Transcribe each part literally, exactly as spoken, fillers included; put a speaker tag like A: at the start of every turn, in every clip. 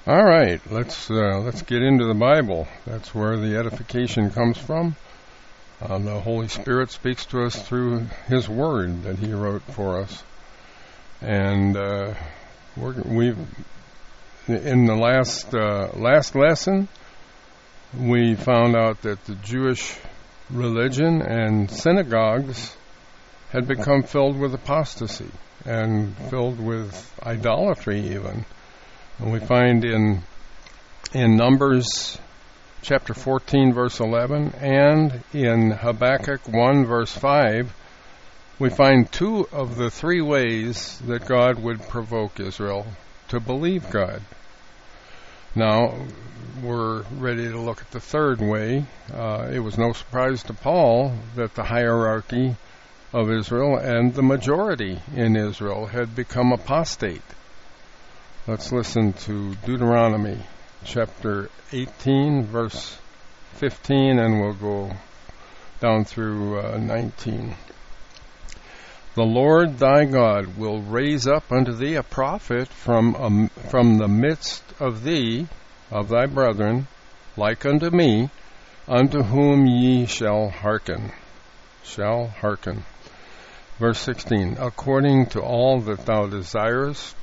A: All right, let's uh, let's get into the Bible. That's where the edification comes from. Um, the Holy Spirit speaks to us through His Word that He wrote for us, and uh, we're, we've in the last uh, last lesson we found out that the Jewish religion and synagogues had become filled with apostasy and filled with idolatry even. And we find in in Numbers chapter fourteen, verse eleven, and in Habakkuk one, verse five, we find two of the three ways that God would provoke Israel to believe God. Now, we're ready to look at the third way. Uh, it was no surprise to Paul that the hierarchy of Israel and the majority in Israel had become apostate. Let's listen to Deuteronomy chapter eighteen, verse fifteen, and we'll go down through uh, nineteen. The Lord thy God will raise up unto thee a prophet from um, from the midst of thee, of thy brethren, like unto me, unto whom ye shall hearken. Shall hearken. Verse sixteen. According to all that thou desirest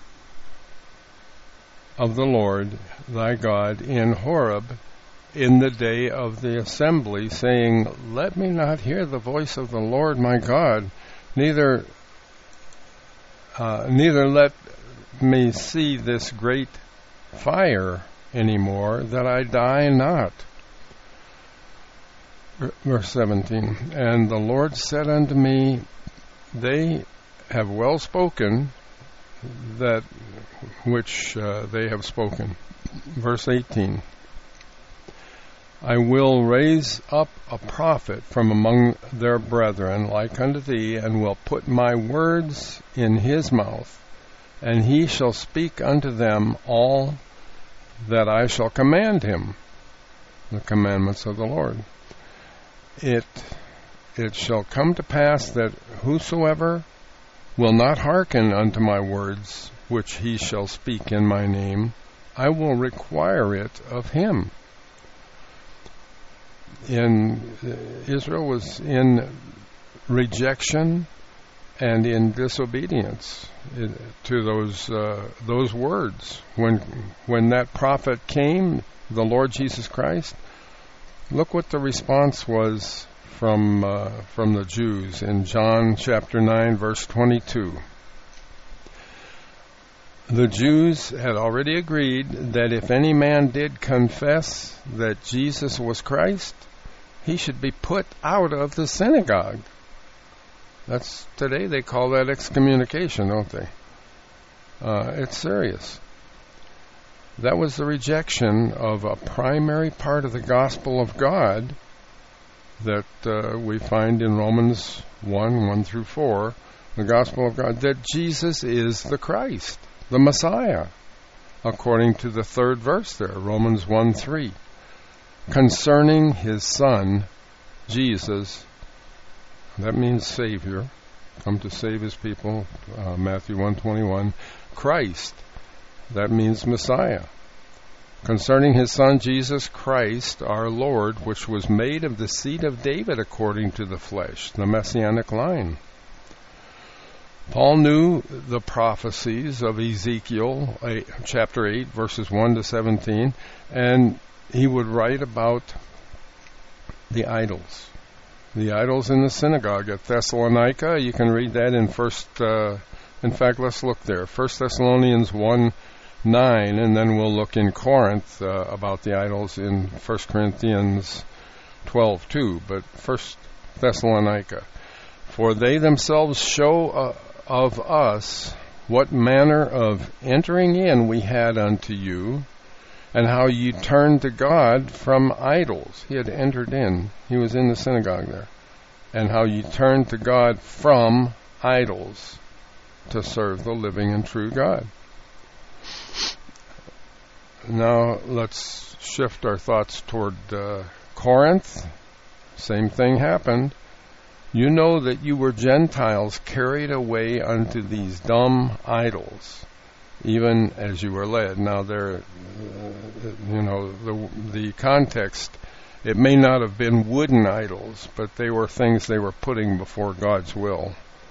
A: of the Lord thy God in Horeb in the day of the assembly, saying, Let me not hear the voice of the Lord my God, neither uh, neither let me see this great fire any more, that I die not. Verse seventeen. And the Lord said unto me, They have well spoken that which uh, they have spoken. Verse eighteen. I will raise up a prophet from among their brethren like unto thee, and will put my words in his mouth, and he shall speak unto them all that I shall command him, the commandments of the Lord. It it shall come to pass that whosoever will not hearken unto my words, which he shall speak in my name, I will require it of him. In uh, Israel was in rejection and in disobedience uh, to those uh, those words. When when that prophet came, the Lord Jesus Christ, look what the response was from uh, from the Jews in John chapter nine, verse twenty-two. The Jews had already agreed that if any man did confess that Jesus was Christ, he should be put out of the synagogue. That's today they call that excommunication, don't they? Uh, it's serious. That was the rejection of a primary part of the gospel of God that uh, we find in Romans one, one through four, the gospel of God, that Jesus is the Christ, the Messiah, according to the third verse there, Romans one, three, concerning his Son, Jesus. That means Savior, come to save his people, uh, Matthew one, twenty-one, Christ, that means Messiah. Concerning his Son, Jesus Christ, our Lord, which was made of the seed of David according to the flesh, the Messianic line. Paul knew the prophecies of Ezekiel eight, chapter eight, verses one to seventeen, and he would write about the idols. The idols in the synagogue at Thessalonica. You can read that in first, uh, in fact, let's look there. First Thessalonians one, nine, and then we'll look in Corinth uh, about the idols in First Corinthians twelve, two. But First Thessalonica. For they themselves show uh, of us what manner of entering in we had unto you, and how you turned to God from idols. He had entered in. He was in the synagogue there. And how you turned to God from idols to serve the living and true God. Now let's shift our thoughts toward uh, Corinth. Same thing happened. You know that you were Gentiles carried away unto these dumb idols, even as you were led. Now, there, uh, you know, the the context, it may not have been wooden idols, but they were things they were putting before God's will.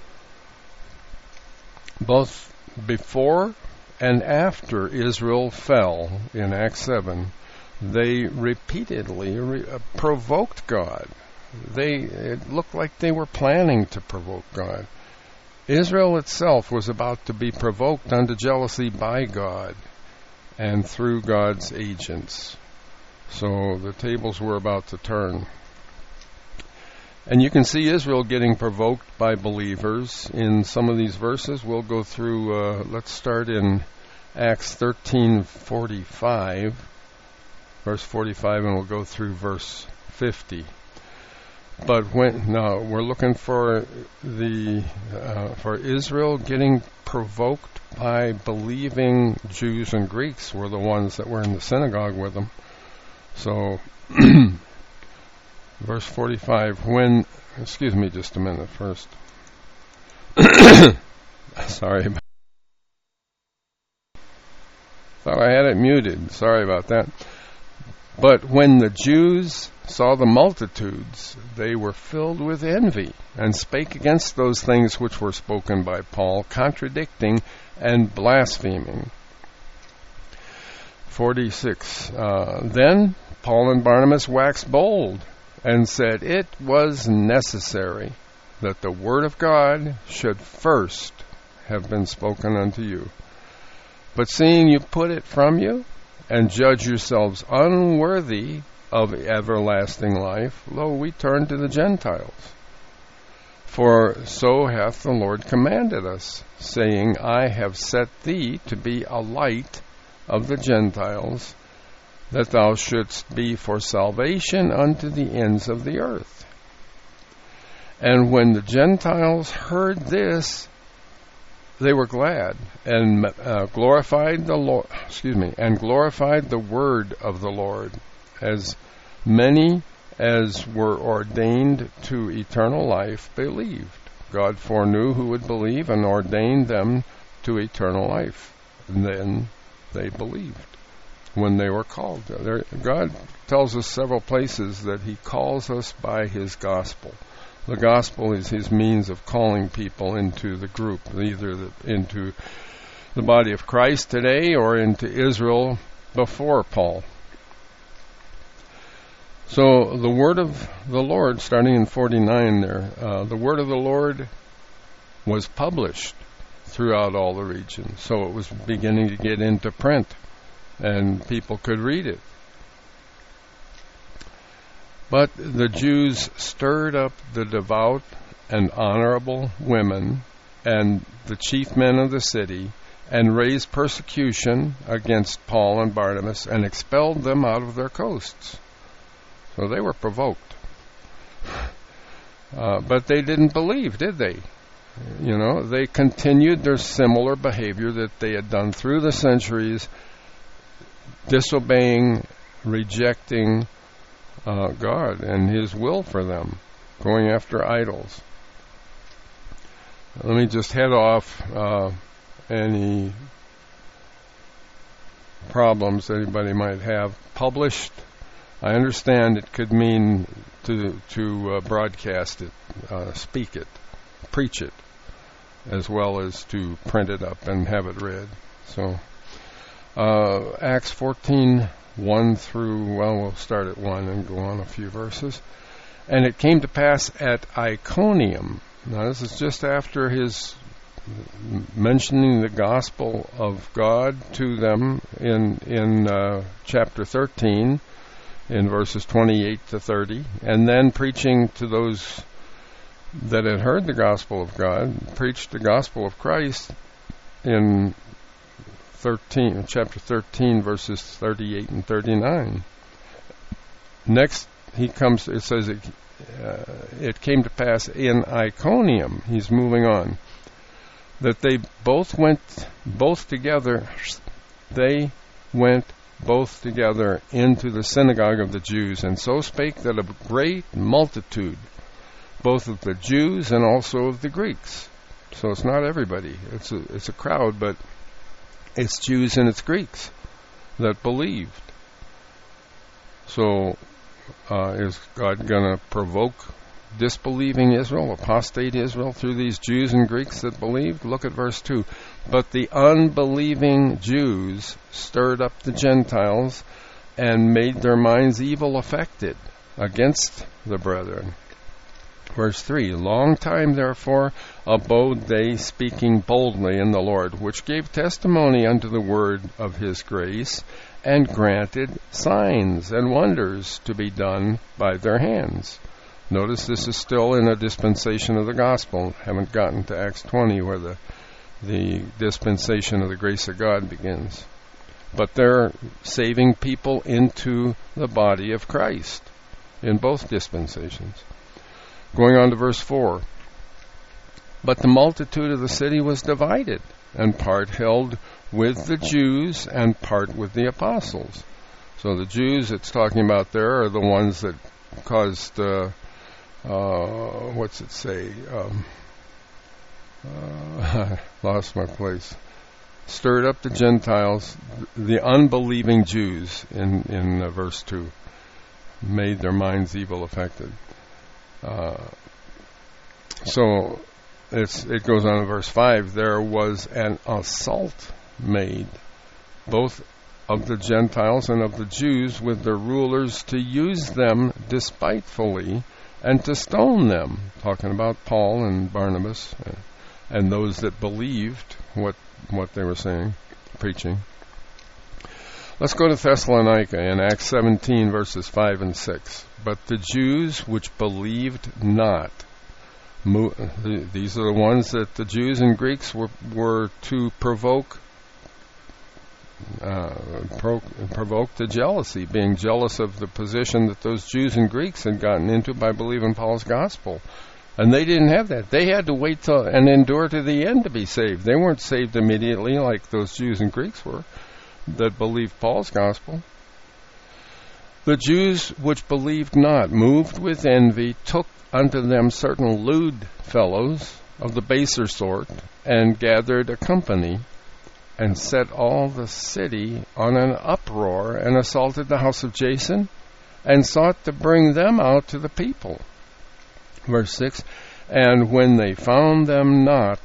A: Both before and after Israel fell in Acts seven, they repeatedly re- uh, provoked God. They it looked like they were planning to provoke God. Israel itself was about to be provoked unto jealousy by God and through God's agents. So the tables were about to turn. And you can see Israel getting provoked by believers in some of these verses. We'll go through, uh, let's start in Acts thirteen forty-five, verse forty-five, and we'll go through verse fifty. But when now we're looking for the uh, for Israel getting provoked by believing Jews and Greeks were the ones that were in the synagogue with them. So, verse forty-five. When excuse me, just a minute first. Sorry, thought I had it muted. Sorry about that. But when the Jews saw the multitudes, they were filled with envy, and spake against those things which were spoken by Paul, contradicting and blaspheming. forty-six. Uh, then Paul and Barnabas waxed bold, and said, It was necessary that the word of God should first have been spoken unto you. But seeing you put it from you, and judge yourselves unworthy of everlasting life, lo, we turn to the Gentiles. For so hath the Lord commanded us, saying, I have set thee to be a light of the Gentiles, that thou shouldst be for salvation unto the ends of the earth. And when the Gentiles heard this, they were glad and uh, glorified the Lord. Excuse me, and glorified the word of the Lord, as many as were ordained to eternal life believed. God foreknew who would believe, and ordained them to eternal life. And then they believed when they were called. There, God tells us several places that He calls us by His gospel. The gospel is His means of calling people into the group, either the, into the body of Christ today or into Israel before Paul. So the word of the Lord, starting in forty-nine there, uh, the word of the Lord was published throughout all the regions. So it was beginning to get into print, and people could read it. But the Jews stirred up the devout and honorable women and the chief men of the city, and raised persecution against Paul and Barnabas, and expelled them out of their coasts. So they were provoked. Uh, but they didn't believe, did they? You know, they continued their similar behavior that they had done through the centuries, disobeying, rejecting uh, God and His will for them, going after idols. Let me just head off uh, any problems anybody might have. Published, I understand it could mean to to uh, broadcast it, uh, speak it, preach it, as well as to print it up and have it read. So, uh, Acts fourteen, one through, well, we'll start at one and go on a few verses. And it came to pass at Iconium. Now, this is just after his mentioning the gospel of God to them in in uh, chapter thirteen, in verses twenty-eight to thirty, and then preaching to those that had heard the gospel of God, preached the gospel of Christ in thirteen, chapter thirteen, verses thirty-eight and thirty-nine. Next, he comes. It says it, uh, it came to pass in Iconium. He's moving on. That they both went both together. They went both together into the synagogue of the Jews, and so spake that a great multitude, both of the Jews and also of the Greeks. So it's not everybody. It's a, it's a crowd, but It's Jews and it's Greeks that believed. So, uh, is God going to provoke disbelieving Israel, apostate Israel, through these Jews and Greeks that believed? Look at verse two. But the unbelieving Jews stirred up the Gentiles and made their minds evil affected against the brethren. Verse three, long time therefore abode they, speaking boldly in the Lord, which gave testimony unto the word of his grace, and granted signs and wonders to be done by their hands. Notice this is still in a dispensation of the gospel. Haven't gotten to Acts twenty where the, the dispensation of the grace of God begins. But they're saving people into the body of Christ in both dispensations. Going on to verse four. But the multitude of the city was divided, and part held with the Jews and part with the apostles. So the Jews it's talking about there are the ones that caused, uh, uh, what's it say? Um, uh, lost my place. Stirred up the Gentiles, the unbelieving Jews in, in uh, verse two. Made their minds evil affected. Uh, so it's, it goes on in verse five, there was an assault made, both of the Gentiles and of the Jews, with their rulers to use them despitefully and to stone them, talking about Paul and Barnabas and, and those that believed what, what they were saying, preaching. Let's go to Thessalonica in Acts seventeen, verses five and six. But the Jews which believed not, mo- these are the ones that the Jews and Greeks were, were to provoke, uh, pro- provoke to jealousy, being jealous of the position that those Jews and Greeks had gotten into by believing Paul's gospel. And they didn't have that. They had to wait till and endure to the end to be saved. They weren't saved immediately like those Jews and Greeks were that believed Paul's gospel. The Jews which believed not, moved with envy, took unto them certain lewd fellows of the baser sort, and gathered a company, and set all the city on an uproar, and assaulted the house of Jason, and sought to bring them out to the people. Verse six, and when they found them not,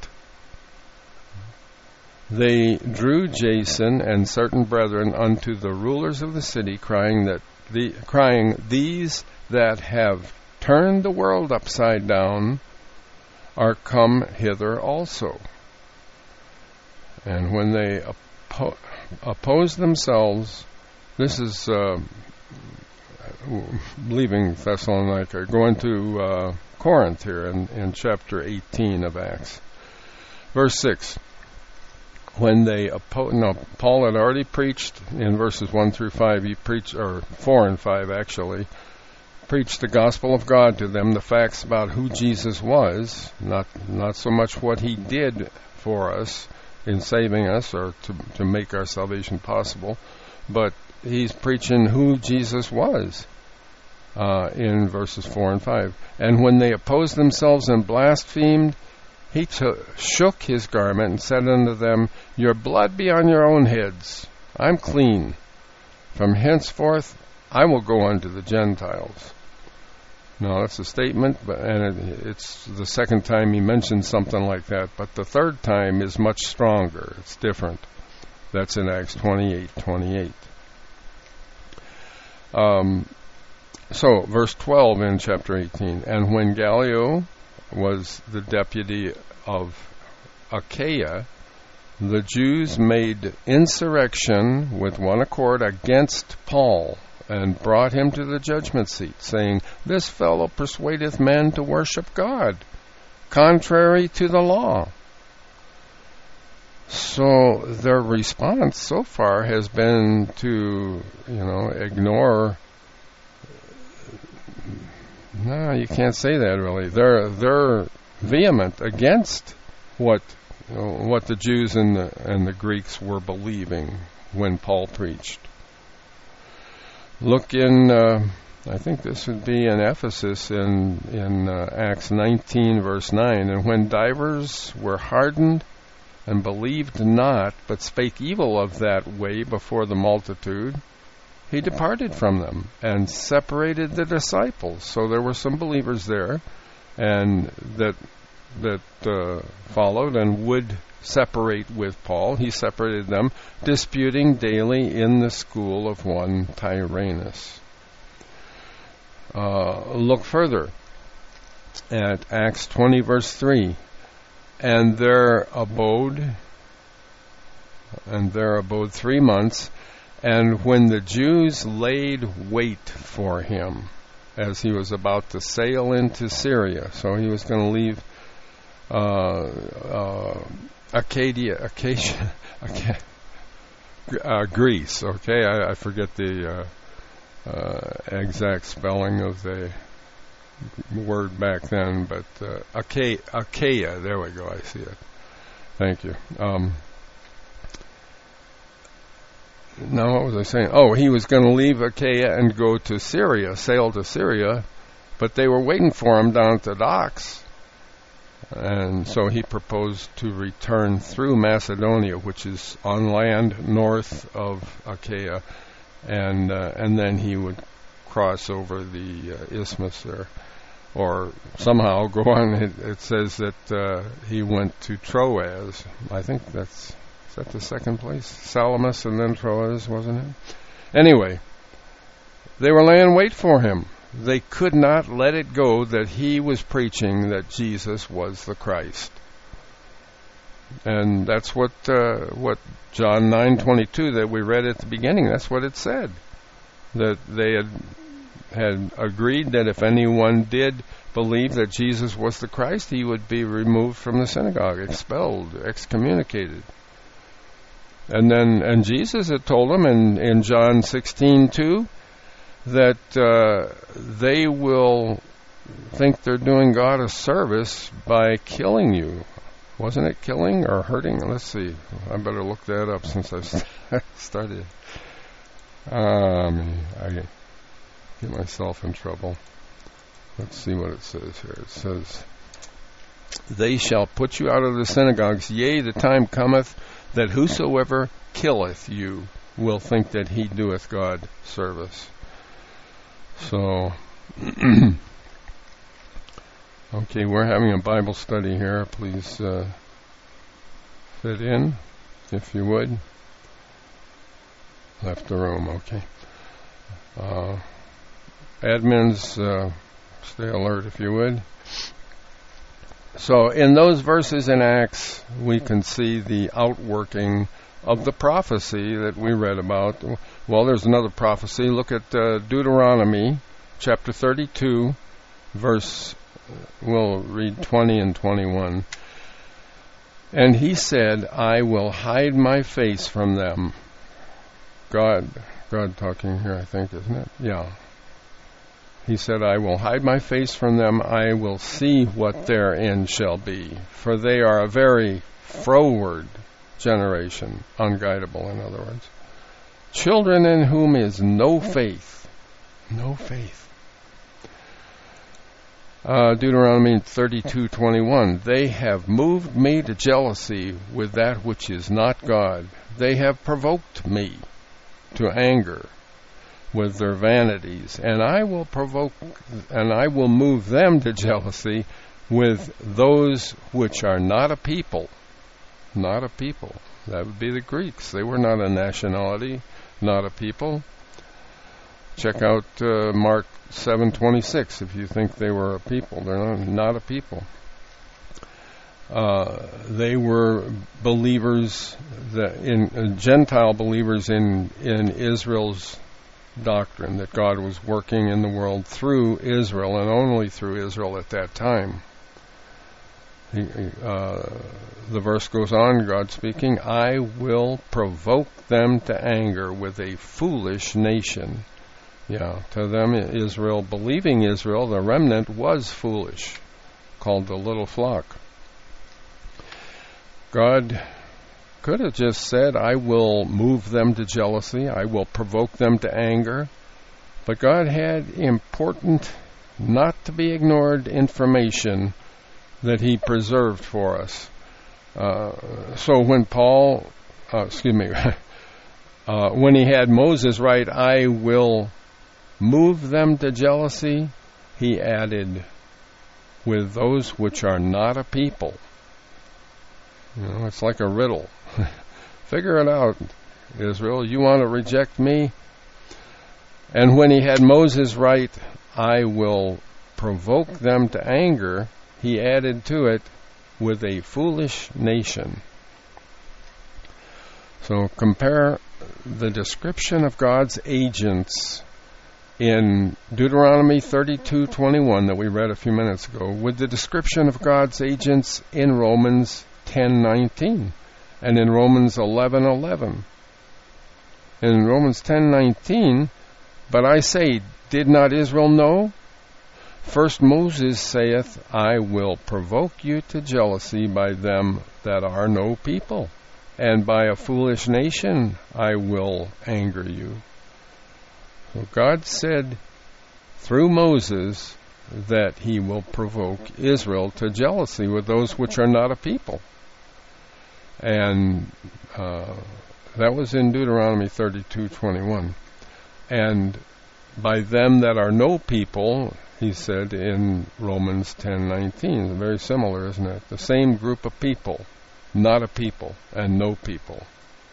A: they drew Jason and certain brethren unto the rulers of the city, crying that the crying, these that have turned the world upside down are come hither also. And when they oppo- oppose themselves, this is uh, leaving Thessalonica, going to uh, Corinth here in, in chapter eighteen of Acts. Verse six. When they oppose, no, Paul had already preached in verses one through five, he preached, or four and five actually, preached the gospel of God to them, the facts about who Jesus was, not not so much what he did for us in saving us or to, to make our salvation possible, but he's preaching who Jesus was uh, in verses four and five. And when they opposed themselves and blasphemed, he t- shook his garment and said unto them, your blood be on your own heads. I'm clean. From henceforth I will go unto the Gentiles. Now that's a statement, but and it, it's the second time he mentions something like that. But the third time is much stronger. It's different. That's in Acts twenty-eight twenty-eight. Um, so verse twelve in chapter eighteen. And when Gallio was the deputy of Achaia, the Jews made insurrection with one accord against Paul, and brought him to the judgment seat, saying, this fellow persuadeth men to worship God, contrary to the law. So their response so far has been to, you know, ignore. No, you can't say that really. They're they're vehement against what you know, what the Jews and the and the Greeks were believing when Paul preached. Look in, uh, I think this would be in Ephesus in in uh, Acts nineteen verse nine. And when divers were hardened and believed not, but spake evil of that way before the multitude, he departed from them and separated the disciples. So there were some believers there, and that that uh, followed and would separate with Paul. He separated them, disputing daily in the school of one Tyrannus. Uh, look further at Acts twenty, verse three. And there abode, and there abode three months, and when the Jews laid wait for him, as he was about to sail into Syria, so he was going to leave uh, uh, Acadia, Acacia, Acacia uh, Greece. Okay, I, I forget the uh, uh, exact spelling of the word back then, but uh, Achaia, Achaia, there we go, I see it. Thank you. Um, now, what was I saying? Oh, he was going to leave Achaia and go to Syria, sail to Syria, but they were waiting for him down at the docks. And so he proposed to return through Macedonia, which is on land north of Achaia, and uh, and then he would cross over the uh, isthmus there, or somehow go on. It, it says that uh, he went to Troas. I think that's, is that the second place? Salamis and then Troas, wasn't it? Anyway, they were laying wait for him. They could not let it go that he was preaching that Jesus was the Christ. And that's what uh, what John nine twenty-two that we read at the beginning, that's what it said. That they had had agreed that if anyone did believe that Jesus was the Christ, he would be removed from the synagogue, expelled, excommunicated. And then, and Jesus had told them in, in John sixteen two that uh, they will think they're doing God a service by killing you. Wasn't it killing or hurting? Let's see. I better look that up since I started. Um, I get myself in trouble. Let's see what it says here. It says, they shall put you out of the synagogues. Yea, the time cometh that whosoever killeth you will think that he doeth God service. So, okay, we're having a Bible study here. Please uh, fit in, if you would. Left the room, okay. Uh, admins, uh, stay alert, if you would. So, in those verses in Acts, we can see the outworking of the prophecy that we read about. Well, there's another prophecy. Look at uh, Deuteronomy chapter thirty-two, verse, we'll read twenty and twenty-one. And he said, I will hide my face from them. God, God talking here, I think, isn't it? Yeah. He said, I will hide my face from them. I will see what their end shall be. For they are a very froward generation, unguidable, in other words. Children in whom is no faith. No faith. Uh, Deuteronomy thirty-two twenty-one. They have moved me to jealousy with that which is not God. They have provoked me to anger with their vanities, and I will provoke, and I will move them to jealousy with those which are not a people. Not a people. That would be the Greeks. They were not a nationality, not a people. Check out uh, Mark seven twenty-six if you think they were a people. They're not, not a people. Uh, they were believers, that in uh, Gentile believers in, in Israel's doctrine, that God was working in the world through Israel and only through Israel at that time. He, uh, the verse goes on, God speaking, I will provoke them to anger with a foolish nation. Yeah, to them, Israel, believing Israel, the remnant was foolish, called the little flock. God could have just said, I will move them to jealousy, I will provoke them to anger, but God had important, not to be ignored information that He preserved for us. Uh, so when Paul, uh, excuse me, uh, when he had Moses write, I will move them to jealousy, he added, with those which are not a people. You know, it's like a riddle. Figure it out, Israel. You want to reject me? And when he had Moses write, I will provoke them to anger, he added to it, with a foolish nation. So compare the description of God's agents in Deuteronomy thirty-two twenty-one that we read a few minutes ago with the description of God's agents in Romans ten nineteen and in Romans eleven eleven. In Romans ten nineteen, but I say, did not Israel know? First Moses saith, I will provoke you to jealousy by them that are no people, and by a foolish nation I will anger you. So God said through Moses that he will provoke Israel to jealousy with those which are not a people. And uh, that was in Deuteronomy thirty-two twenty-one. And by them that are no people, he said in Romans ten nineteen. Very similar, isn't it? The same group of people, not a people, and no people.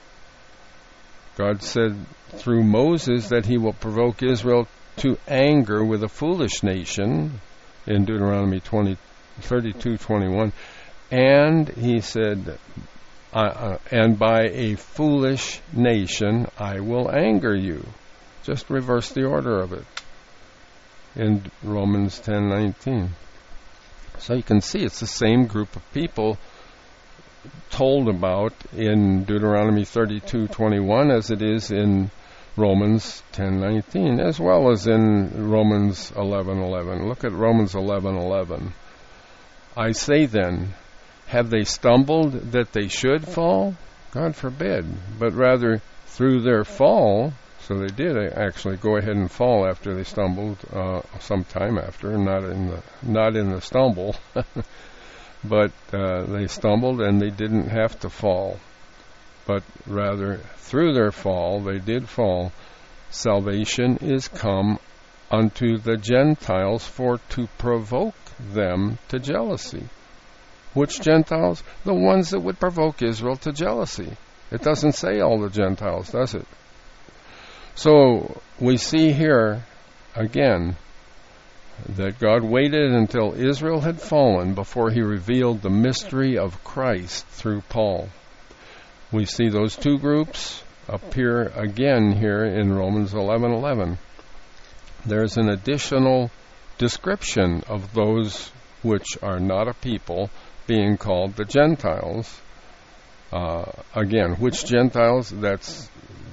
A: God said through Moses that he will provoke Israel to anger with a foolish nation in Deuteronomy thirty-two twenty-one. And he said, uh, uh, and by a foolish nation I will anger you. Just reverse the order of it in Romans ten nineteen. So you can see it's the same group of people told about in Deuteronomy thirty-two twenty-one as it is in Romans ten nineteen, as well as in Romans eleven eleven. Look at Romans eleven eleven. I say then, have they stumbled that they should fall? God forbid. But rather, through their fall, so they did actually go ahead and fall after they stumbled, uh, some time after, not in the not in the stumble, but uh, they stumbled and they didn't have to fall. But rather, through their fall, they did fall. Salvation is come unto the Gentiles for to provoke them to jealousy. Which Gentiles? The ones that would provoke Israel to jealousy. It doesn't say all the Gentiles, does it? So we see here, again, that God waited until Israel had fallen before he revealed the mystery of Christ through Paul. We see those two groups appear again here in Romans eleven eleven. There's an additional description of those which are not a people being called the Gentiles. Uh, again, which Gentiles? That's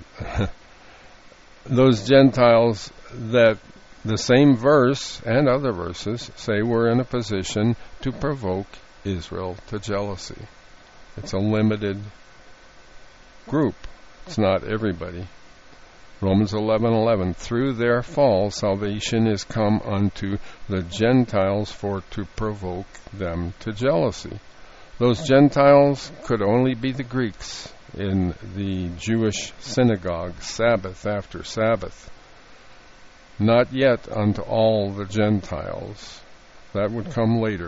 A: those Gentiles that the same verse and other verses say were in a position to provoke Israel to jealousy. It's a limited group. It's not everybody. Romans eleven eleven. Through their fall, salvation is come unto the Gentiles for to provoke them to jealousy. Those Gentiles could only be the Greeks in the Jewish synagogue, Sabbath after Sabbath. Not yet unto all the Gentiles. That would come later.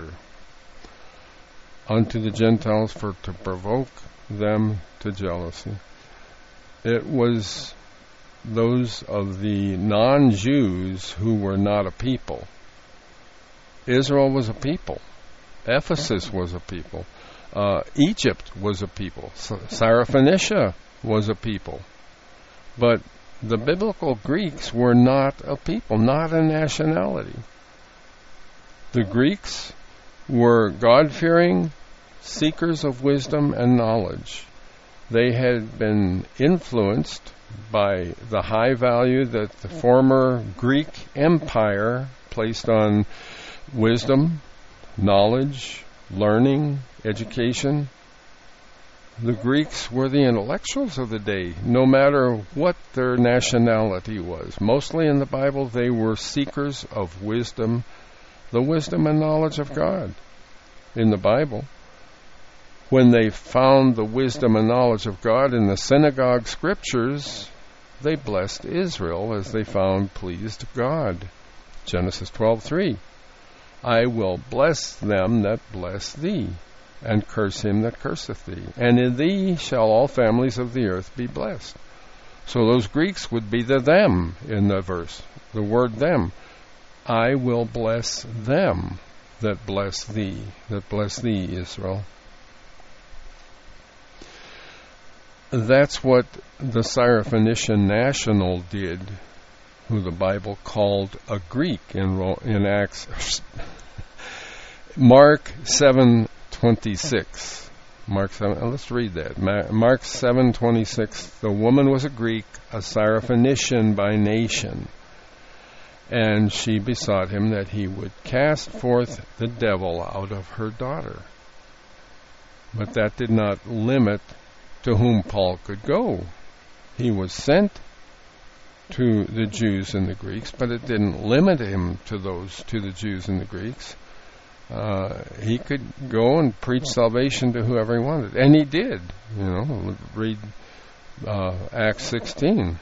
A: Unto the Gentiles for to provoke them to jealousy. It was those of the non-Jews who were not a people. Israel was a people. Ephesus was a people. Uh, Egypt was a people. Syrophoenicia was a people. But the biblical Greeks were not a people, not a nationality. The Greeks were God-fearing seekers of wisdom and knowledge. They had been influenced by the high value that the former Greek Empire placed on wisdom, knowledge, learning, education. The Greeks were the intellectuals of the day, no matter what their nationality was. Mostly in the Bible, they were seekers of wisdom, the wisdom and knowledge of God in the Bible. When they found the wisdom and knowledge of God in the synagogue scriptures, they blessed Israel as they found pleased God. Genesis twelve three. I will bless them that bless thee, and curse him that curseth thee. And in thee shall all families of the earth be blessed. So those Greeks would be the them in the verse, the word them. I will bless them that bless thee, that bless thee, Israel. That's what the Syrophoenician national did, who the Bible called a Greek in in Acts. Mark seven twenty-six. Mark seven. Let's read that. Mark seven twenty-six. The woman was a Greek, a Syrophoenician by nation, and she besought him that he would cast forth the devil out of her daughter. But that did not limit to whom Paul could go. He was sent to the Jews and the Greeks, but it didn't limit him to those, to the Jews and the Greeks. Uh, he could go and preach salvation to whoever he wanted, and he did. You know, read uh, Acts sixteen.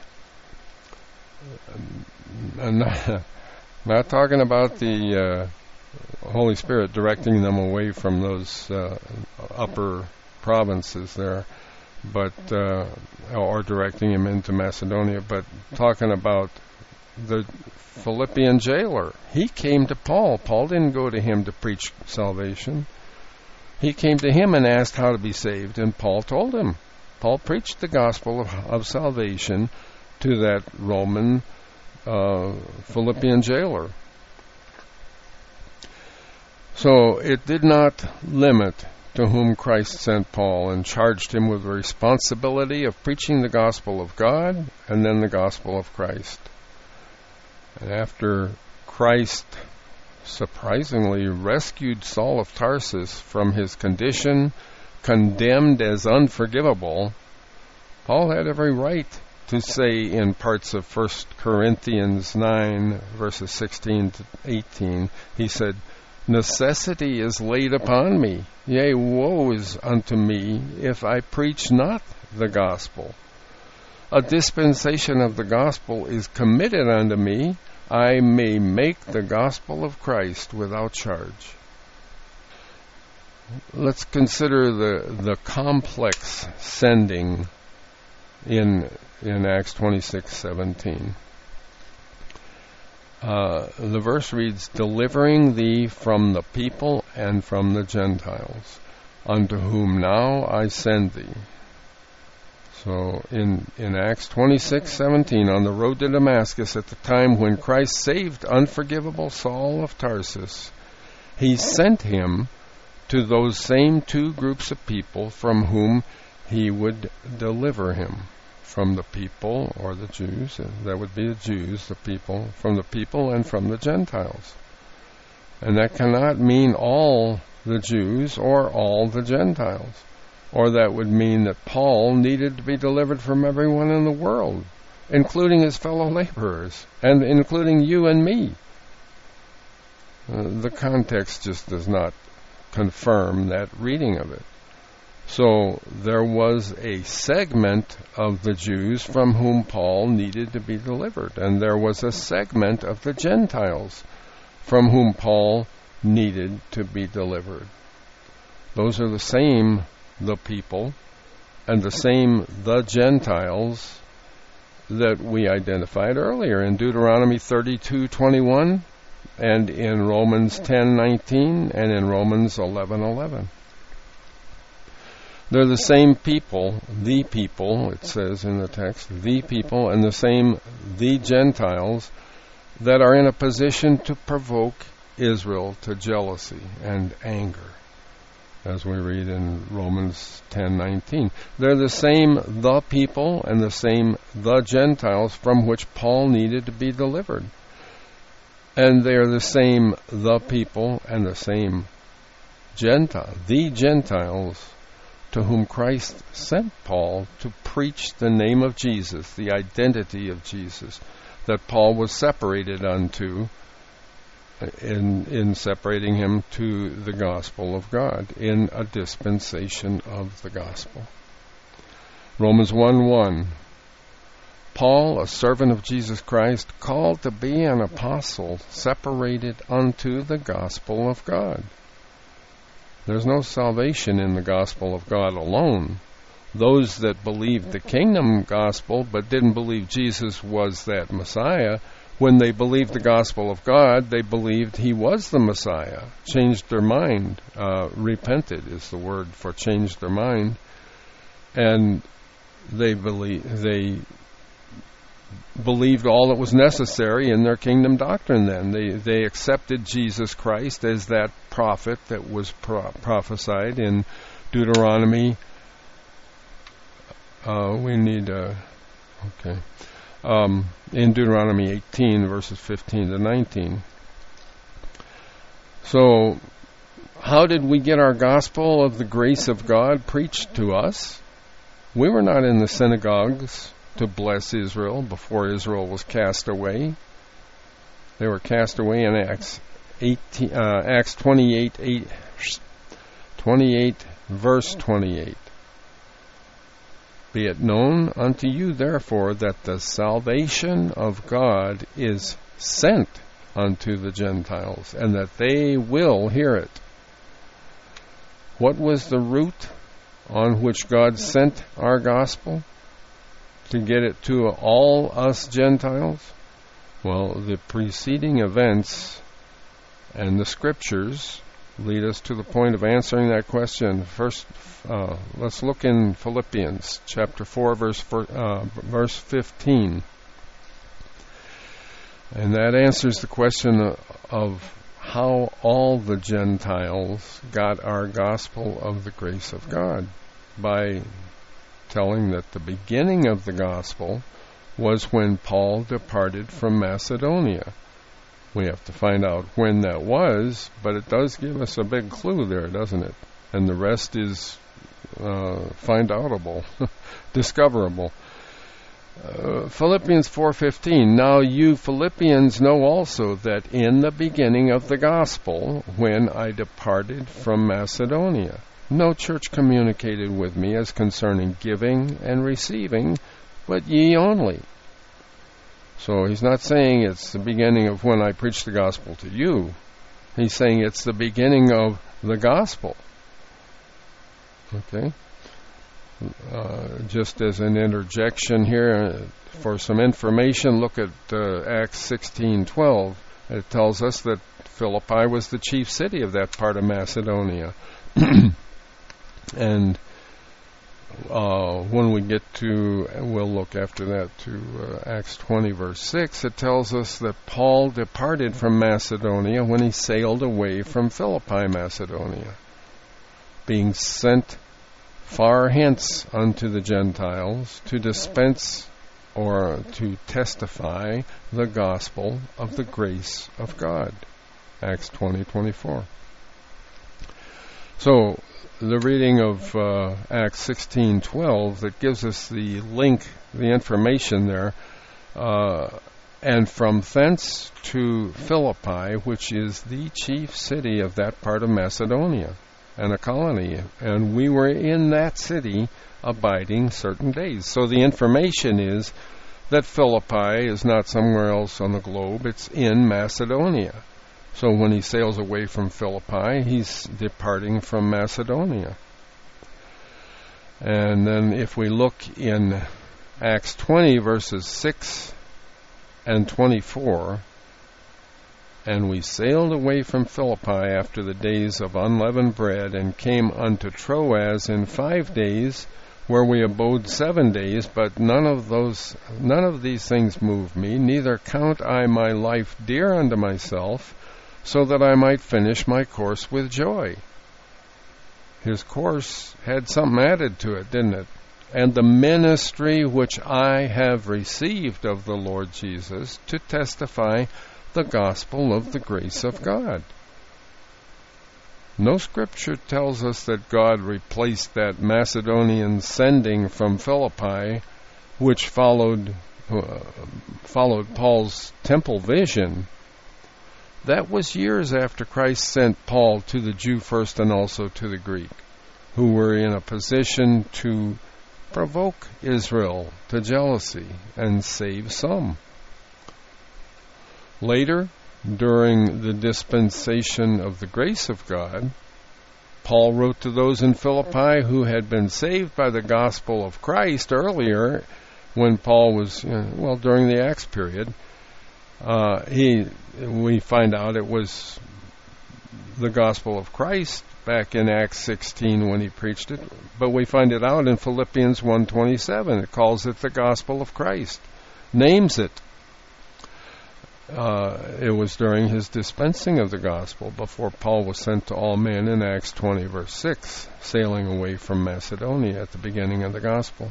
A: I'm not, not talking about the uh, Holy Spirit directing them away from those uh, upper provinces there, but uh, or directing him into Macedonia, but talking about the Philippian jailer. He came to Paul. Paul didn't go to him to preach salvation. He came to him and asked how to be saved, and Paul told him. Paul preached the gospel of, of salvation to that Roman uh, Philippian jailer. So it did not limit to whom Christ sent Paul and charged him with the responsibility of preaching the gospel of God and then the gospel of Christ. And after Christ surprisingly rescued Saul of Tarsus from his condition, condemned as unforgivable, Paul had every right to say in parts of First Corinthians nine, verses sixteen to eighteen, he said, necessity is laid upon me, yea, woe is unto me, if I preach not the gospel. A dispensation of the gospel is committed unto me, I may make the gospel of Christ without charge. Let's consider the the complex sending in in Acts twenty-six seventeen. Uh, the verse reads, delivering thee from the people and from the Gentiles, unto whom now I send thee. So in, in Acts twenty-six seventeen, on the road to Damascus, at the time when Christ saved unforgivable Saul of Tarsus, he sent him to those same two groups of people from whom he would deliver him. From the people, or the Jews, that would be the Jews, the people, from the people and from the Gentiles. And that cannot mean all the Jews or all the Gentiles. Or that would mean that Paul needed to be delivered from everyone in the world, including his fellow laborers, and including you and me. Uh, the context just does not confirm that reading of it. So there was a segment of the Jews from whom Paul needed to be delivered, and there was a segment of the Gentiles from whom Paul needed to be delivered. Those are the same, the people, and the same, the Gentiles, that we identified earlier in Deuteronomy thirty-two twenty-one, and in Romans ten nineteen, and in Romans eleven eleven. They're the same people, the people, it says in the text, the people, and the same, the Gentiles, that are in a position to provoke Israel to jealousy and anger, as we read in Romans ten nineteen. They're the same, the people, and the same, the Gentiles, from which Paul needed to be delivered. And they're the same, the people, and the same Gentile, the Gentiles, to whom Christ sent Paul to preach the name of Jesus, the identity of Jesus, that Paul was separated unto in in separating him to the gospel of God, in a dispensation of the gospel. Romans one one. Paul, a servant of Jesus Christ, called to be an apostle, separated unto the gospel of God. There's no salvation in the gospel of God alone. Those that believed the kingdom gospel but didn't believe Jesus was that Messiah, when they believed the gospel of God, they believed he was the Messiah, changed their mind, uh, repented is the word for changed their mind, and they believe they believed all that was necessary in their kingdom doctrine then. They they accepted Jesus Christ as that prophet that was pro- prophesied in Deuteronomy. Uh, we need, uh, okay, um, in Deuteronomy eighteen, verses fifteen to nineteen. So, how did we get our gospel of the grace of God preached to us? We were not in the synagogues to bless Israel before Israel was cast away. They were cast away in Acts eighteen, uh, Acts twenty-eight, eight, twenty-eight, verse twenty-eight. Be it known unto you, therefore, that the salvation of God is sent unto the Gentiles, and that they will hear it. What was the root on which God sent our gospel? To get it to all us Gentiles? Well, the preceding events and the scriptures lead us to the point of answering that question. First, uh, let's look in Philippians chapter four, verse four, uh, verse fifteen, and that answers the question of how all the Gentiles got our gospel of the grace of God, by telling that the beginning of the gospel was when Paul departed from Macedonia. We have to find out when that was, but it does give us a big clue there, doesn't it? And the rest is uh, find-outable, discoverable. Uh, Philippians four fifteen. Now you Philippians know also that in the beginning of the gospel, when I departed from Macedonia, no church communicated with me as concerning giving and receiving, but ye only. So he's not saying it's the beginning of when I preached the gospel to you. He's saying it's the beginning of the gospel. Okay? Uh, just as an interjection here, uh, for some information, look at uh, Acts sixteen twelve. It tells us that Philippi was the chief city of that part of Macedonia. And uh, when we get to, we'll look after that to uh, Acts twenty, verse six, it tells us that Paul departed from Macedonia when he sailed away from Philippi, Macedonia, being sent far hence unto the Gentiles to dispense or to testify the gospel of the grace of God. Acts twenty twenty-four. So, the reading of uh, Acts sixteen twelve that gives us the link, the information there, uh, and from thence to Philippi, which is the chief city of that part of Macedonia, and a colony, and we were in that city abiding certain days. So the information is that Philippi is not somewhere else on the globe, it's in Macedonia. So when he sails away from Philippi, he's departing from Macedonia. And then if we look in Acts twenty, verses six and twenty-four, and we sailed away from Philippi after the days of unleavened bread, and came unto Troas in five days, where we abode seven days, but none of those, none of these things moved me, neither count I my life dear unto myself, so that I might finish my course with joy. His course had something added to it, didn't it? And the ministry which I have received of the Lord Jesus, to testify the gospel of the grace of God. No scripture tells us that God replaced that Macedonian sending from Philippi, which followed uh, followed Paul's temple vision. That was years after Christ sent Paul to the Jew first and also to the Greek, who were in a position to provoke Israel to jealousy and save some. Later, during the dispensation of the grace of God, Paul wrote to those in Philippi who had been saved by the gospel of Christ earlier, when Paul was, you know, well, during the Acts period. Uh, he, we find out it was the gospel of Christ back in Acts sixteen when he preached it, but we find it out in Philippians one twenty-seven. It calls it the gospel of Christ, names it. Uh, it was during his dispensing of the gospel before Paul was sent to all men in Acts twenty verse six, sailing away from Macedonia at the beginning of the gospel.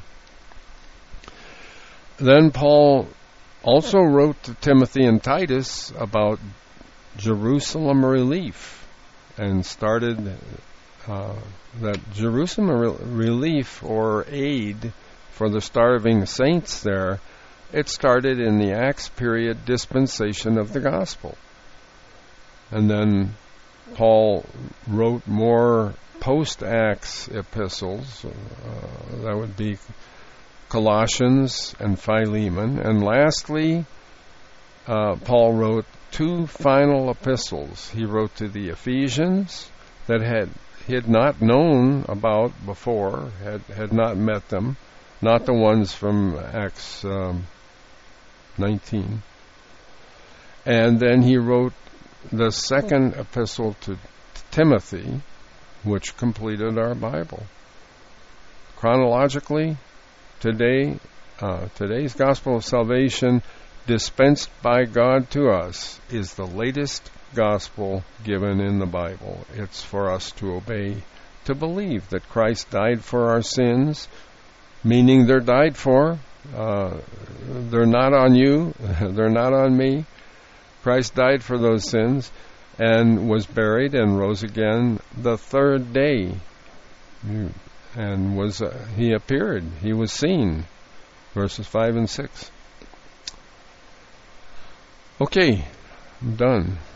A: Then Paul also wrote to Timothy and Titus about Jerusalem relief, and started uh, that Jerusalem re- relief or aid for the starving saints there. It started in the Acts period dispensation of the gospel. And then Paul wrote more post-Acts epistles. Uh, that would be Colossians and Philemon. And lastly, uh, Paul wrote two final epistles. He wrote to the Ephesians that had he had not known about before, had, had not met them, not the ones from Acts um, nineteen. And then he wrote the second epistle to Timothy, which completed our Bible. Chronologically, today, uh, today's gospel of salvation dispensed by God to us is the latest gospel given in the Bible. It's for us to obey, to believe that Christ died for our sins, meaning they're died for. Uh, they're not on you. They're not on me. Christ died for those sins and was buried and rose again the third day. And was uh, he appeared. He was seen. Verses five and six. Okay, I'm done.